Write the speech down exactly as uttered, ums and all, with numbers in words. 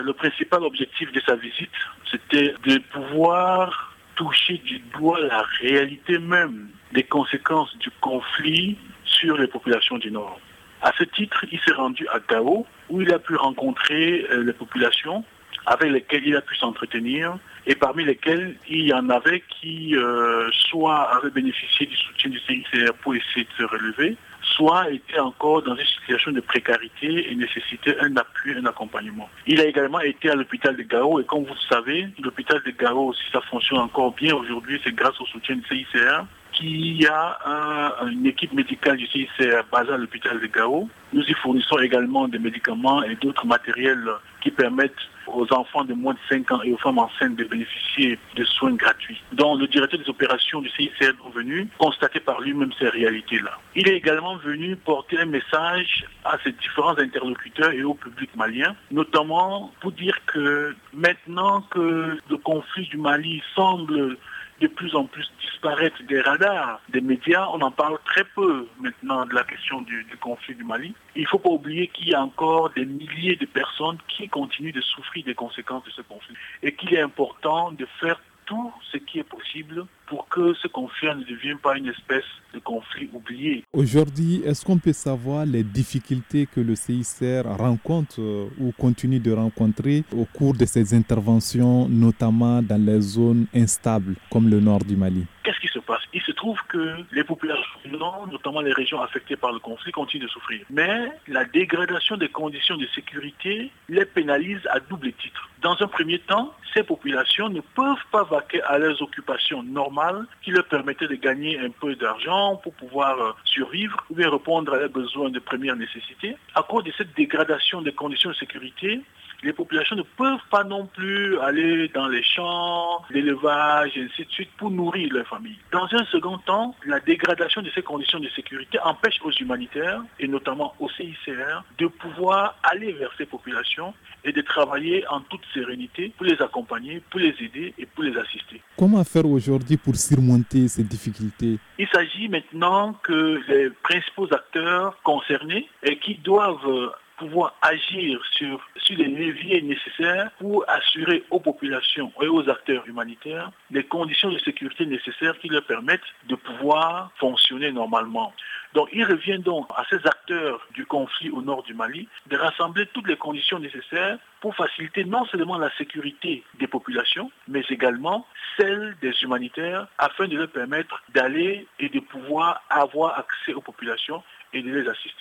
Le principal objectif de sa visite, c'était de pouvoir toucher du doigt la réalité même des conséquences du conflit sur les populations du Nord. À ce titre, il s'est rendu à Gao, où il a pu rencontrer les populations avec lesquelles il a pu s'entretenir, et parmi lesquelles il y en avait qui euh, soit avaient bénéficié du soutien du C I C R pour essayer de se relever, soit étaient encore dans une situation de précarité et nécessitaient un appui, un accompagnement. Il a également été à l'hôpital de Gao, et comme vous le savez, l'hôpital de Gao, si ça fonctionne encore bien aujourd'hui, c'est grâce au soutien du C I C R. Qu'il y a un, une équipe médicale du C I C R basée à l'hôpital de Gao. Nous y fournissons également des médicaments et d'autres matériels qui permettent aux enfants de moins de cinq ans et aux femmes enceintes de bénéficier de soins gratuits. Donc le directeur des opérations du C I C R est venu constater par lui-même ces réalités-là. Il est également venu porter un message à ses différents interlocuteurs et au public malien, notamment pour dire que maintenant que le conflit du Mali semble de plus en plus disparaître des radars des médias, on en parle très peu maintenant de la question du, du conflit du Mali. Il ne faut pas oublier qu'il y a encore des milliers de personnes qui continuent de souffrir des conséquences de ce conflit et qu'il est important de faire tout ce qui est possible pour que ce conflit ne devienne pas une espèce de conflit oublié. Aujourd'hui, est-ce qu'on peut savoir les difficultés que le C I C R rencontre euh, ou continue de rencontrer au cours de ses interventions, notamment dans les zones instables comme le nord du Mali? Qu'est-ce qui se passe? Il se trouve que les populations du nord, notamment les régions affectées par le conflit, continuent de souffrir. Mais la dégradation des conditions de sécurité les pénalise à double titre. Dans un premier temps, ces populations ne peuvent pas vaquer à leurs occupations normales qui leur permettaient de gagner un peu d'argent pour pouvoir survivre ou bien répondre à leurs besoins de première nécessité. À cause de cette dégradation des conditions de sécurité, les populations ne peuvent pas non plus aller dans les champs, l'élevage, et ainsi de suite, pour nourrir leur famille. Dans un second temps, la dégradation de ces conditions de sécurité empêche aux humanitaires, et notamment au C I C R, de pouvoir aller vers ces populations et de travailler en toute sérénité pour les accompagner, pour les aider et pour les assister. Comment faire aujourd'hui pour surmonter ces difficultés? Il s'agit maintenant que les principaux acteurs concernés et qui doivent pouvoir agir sur, sur les leviers nécessaires pour assurer aux populations et aux acteurs humanitaires les conditions de sécurité nécessaires qui leur permettent de pouvoir fonctionner normalement. Donc il revient donc à ces acteurs du conflit au nord du Mali de rassembler toutes les conditions nécessaires pour faciliter non seulement la sécurité des populations, mais également celle des humanitaires afin de leur permettre d'aller et de pouvoir avoir accès aux populations et de les assister.